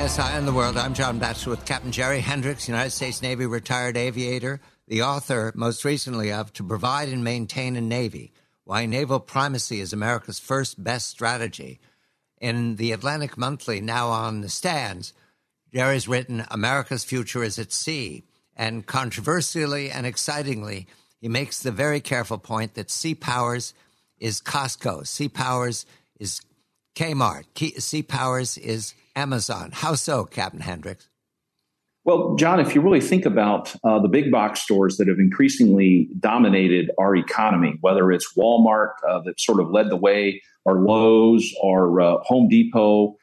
KSI in the World. I'm John Batchelor with Captain Jerry Hendricks, United States Navy retired aviator, the author most recently of To Provide and Maintain a Navy, Why Naval Primacy is America's First Best Strategy. In the Atlantic Monthly, now on the stands, Jerry's written America's Future is at Sea. And controversially and excitingly, he makes the very careful point that Sea Powers is Costco. Sea Powers is Kmart. Sea Powers is Amazon. How so, Captain Hendricks? Well, John, if you really think about the big box stores that have increasingly dominated our economy, whether it's Walmart that sort of led the way, or Lowe's, or Home Depot,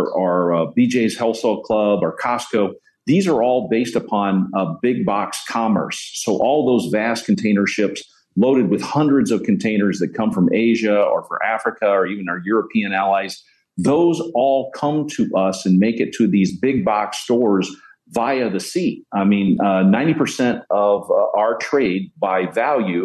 or BJ's Wholesale Club, or Costco, these are all based upon big box commerce. So all those vast container ships loaded with hundreds of containers that come from Asia or for Africa or even our European allies, those all come to us and make it to these big box stores via the sea. I mean, 90% of our trade by value,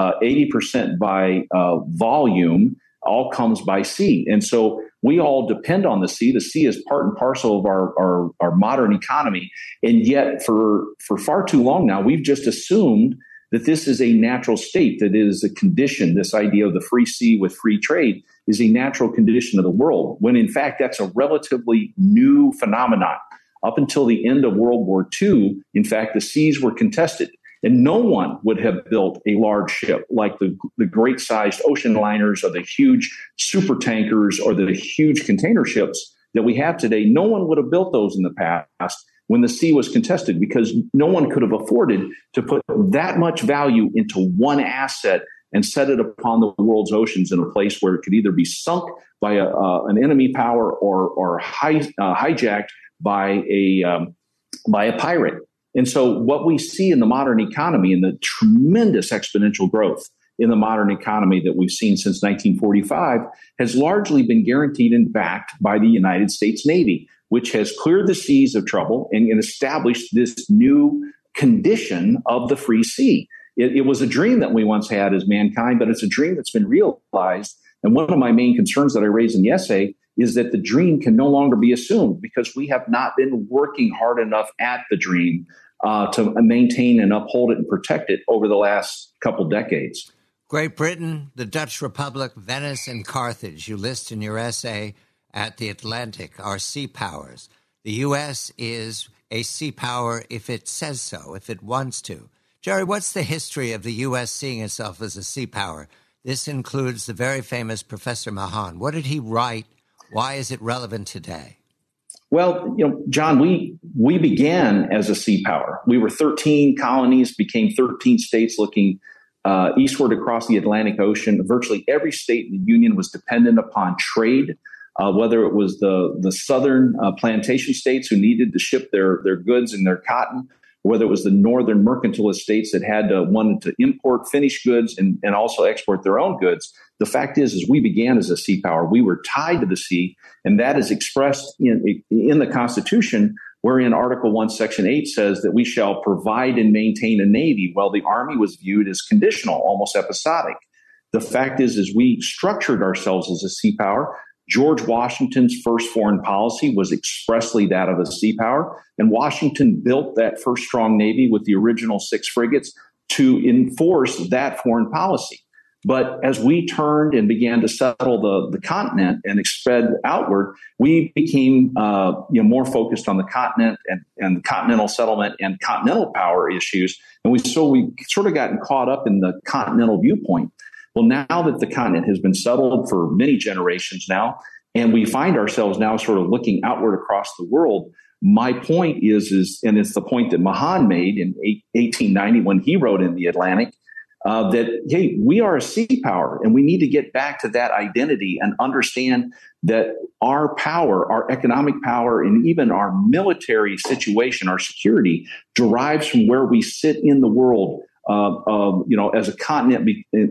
80% by volume, all comes by sea. And so we all depend on the sea. The sea is part and parcel of our modern economy. And yet for far too long now, we've just assumed that this is a natural state, that is a condition. This idea of the free sea with free trade is a natural condition of the world, when in fact that's a relatively new phenomenon. Up until the end of World War II, in fact, the seas were contested, and no one would have built a large ship like the great-sized ocean liners or the huge super tankers or the huge container ships that we have today. No one would have built those in the past when the sea was contested, because no one could have afforded to put that much value into one asset and set it upon the world's oceans in a place where it could either be sunk by an enemy power or hijacked by a pirate. And so what we see in the modern economy and the tremendous exponential growth in the modern economy that we've seen since 1945 has largely been guaranteed and backed by the United States Navy, which has cleared the seas of trouble and established this new condition of the free sea. It was a dream that we once had as mankind, but it's a dream that's been realized. And one of my main concerns that I raise in the essay is that the dream can no longer be assumed, because we have not been working hard enough at the dream to maintain and uphold it and protect it over the last couple decades. Great Britain, the Dutch Republic, Venice, and Carthage, you list in your essay at the Atlantic, are sea powers. The U.S. is a sea power if it says so, if it wants to. Jerry, what's the history of the U.S. seeing itself as a sea power? This includes the very famous Professor Mahan. What did he write? Why is it relevant today? Well, John, we began as a sea power. We were 13 colonies, became 13 states looking eastward across the Atlantic Ocean. Virtually every state in the Union was dependent upon trade, whether it was the southern plantation states who needed to ship their goods and their cotton, whether it was the northern mercantilist states that wanted to import finished goods and also export their own goods. The fact is we began as a sea power. We were tied to the sea, and that is expressed in the Constitution, wherein Article 1, Section 8 says that we shall provide and maintain a navy, while the Army was viewed as conditional, almost episodic. The fact is we structured ourselves as a sea power. George Washington's first foreign policy was expressly that of a sea power, and Washington built that first strong navy with the original 6 frigates to enforce that foreign policy. But as we turned and began to settle the continent and expand outward, we became more focused on the continent and continental settlement and continental power issues, and we sort of gotten caught up in the continental viewpoint. Well, now that the continent has been settled for many generations now, and we find ourselves now sort of looking outward across the world, my point is, and it's the point that Mahan made in 1890 when he wrote in the Atlantic, that, hey, we are a sea power, and we need to get back to that identity and understand that our power, our economic power, and even our military situation, our security, derives from where we sit in the world. As a continent,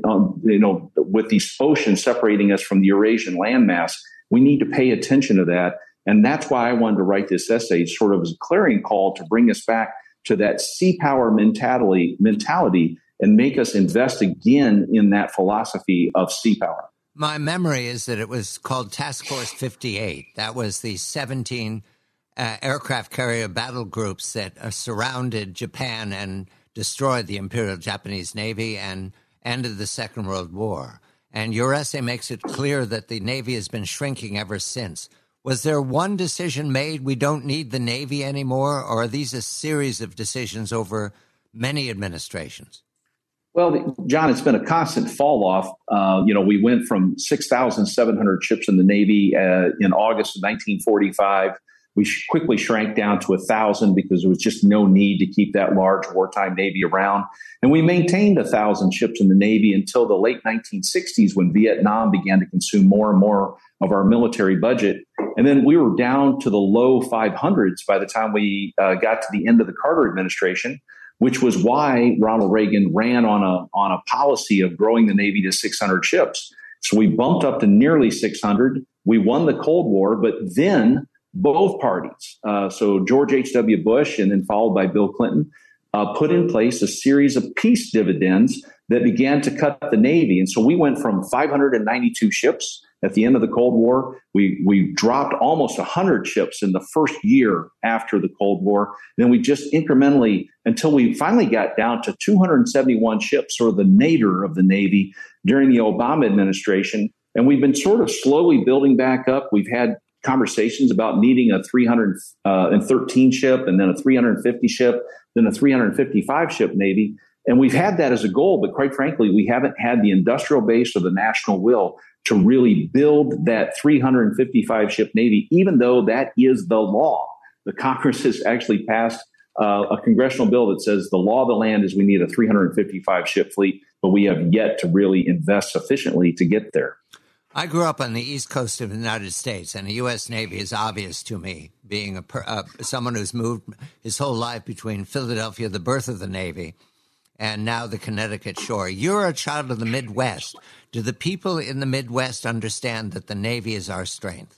with these oceans separating us from the Eurasian landmass, we need to pay attention to that. And that's why I wanted to write this essay, sort of as a clarion call to bring us back to that sea power mentality and make us invest again in that philosophy of sea power. My memory is that it was called Task Force 58. That was the 17 aircraft carrier battle groups that surrounded Japan and destroyed the Imperial Japanese Navy and ended the Second World War. And your essay makes it clear that the Navy has been shrinking ever since. Was there one decision made, we don't need the Navy anymore, or are these a series of decisions over many administrations? Well, John, it's been a constant fall off. We went from 6,700 ships in the Navy in August of 1945. We quickly shrank down to 1,000 because there was just no need to keep that large wartime Navy around. And we maintained 1,000 ships in the Navy until the late 1960s when Vietnam began to consume more and more of our military budget. And then we were down to the low 500s by the time we got to the end of the Carter administration, which was why Ronald Reagan ran on a policy of growing the Navy to 600 ships. So we bumped up to nearly 600. We won the Cold War, but then both parties, so George H.W. Bush and then followed by Bill Clinton, put in place a series of peace dividends that began to cut the Navy. And so we went from 592 ships at the end of the Cold War. We dropped almost 100 ships in the first year after the Cold War. And then we just incrementally, until we finally got down to 271 ships, sort of the nadir of the Navy during the Obama administration. And we've been sort of slowly building back up. We've had conversations about needing a 313 ship and then a 350 ship, then a 355 ship Navy. And we've had that as a goal, but quite frankly, we haven't had the industrial base or the national will to really build that 355 ship Navy, even though that is the law. The Congress has actually passed a congressional bill that says the law of the land is we need a 355 ship fleet, but we have yet to really invest sufficiently to get there. I grew up on the East Coast of the United States, and the U.S. Navy is obvious to me, being someone who's moved his whole life between Philadelphia, the birth of the Navy, and now the Connecticut shore. You're a child of the Midwest. Do the people in the Midwest understand that the Navy is our strength?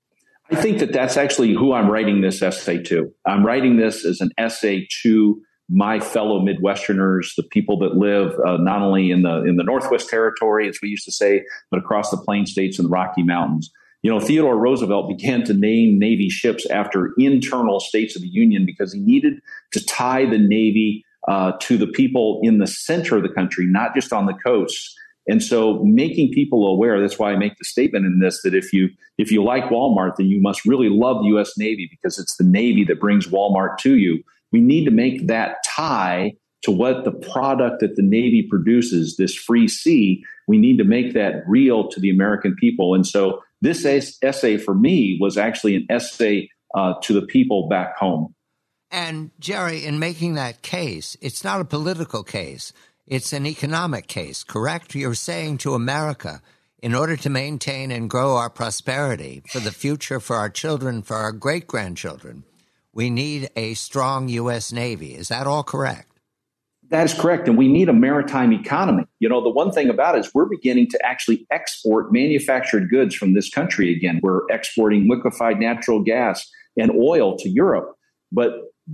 I think that that's actually who I'm writing this essay to. I'm writing this as an essay to my fellow Midwesterners, the people that live not only in the Northwest Territory, as we used to say, but across the Plain States and the Rocky Mountains. You know, Theodore Roosevelt began to name Navy ships after internal states of the Union because he needed to tie the Navy to the people in the center of the country, not just on the coast. And so making people aware, that's why I make the statement in this, that if you like Walmart, then you must really love the U.S. Navy because it's the Navy that brings Walmart to you. We need to make that tie to what the product that the Navy produces, this free sea. We need to make that real to the American people. And so this essay for me was actually an essay to the people back home. And Jerry, in making that case, it's not a political case. It's an economic case, correct? You're saying to America, in order to maintain and grow our prosperity for the future, for our children, for our great-grandchildren, we need a strong U.S. Navy. Is that all correct? That is correct. And we need a maritime economy. You know, the one thing about it is we're beginning to actually export manufactured goods from this country again. We're exporting liquefied natural gas and oil to Europe. But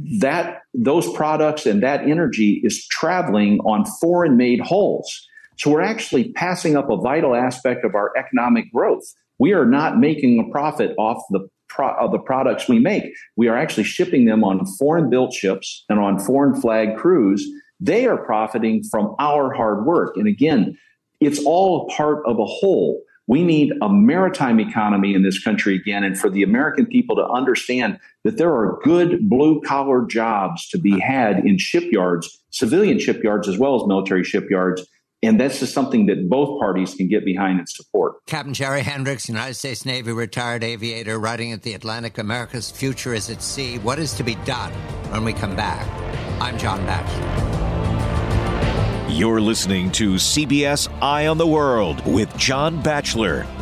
those products and that energy is traveling on foreign-made hulls. So we're actually passing up a vital aspect of our economic growth. We are not making a profit off the products we make. We are actually shipping them on foreign-built ships and on foreign-flag crews. They are profiting from our hard work. And again, it's all part of a whole. We need a maritime economy in this country again, and for the American people to understand that there are good blue-collar jobs to be had in shipyards, civilian shipyards as well as military shipyards. And that's just something that both parties can get behind and support. Captain Jerry Hendricks, United States Navy retired aviator, writing at the Atlantic, America's Future is at Sea. What is to be done when we come back? I'm John Batchelor. You're listening to CBS Eye on the World with John Batchelor.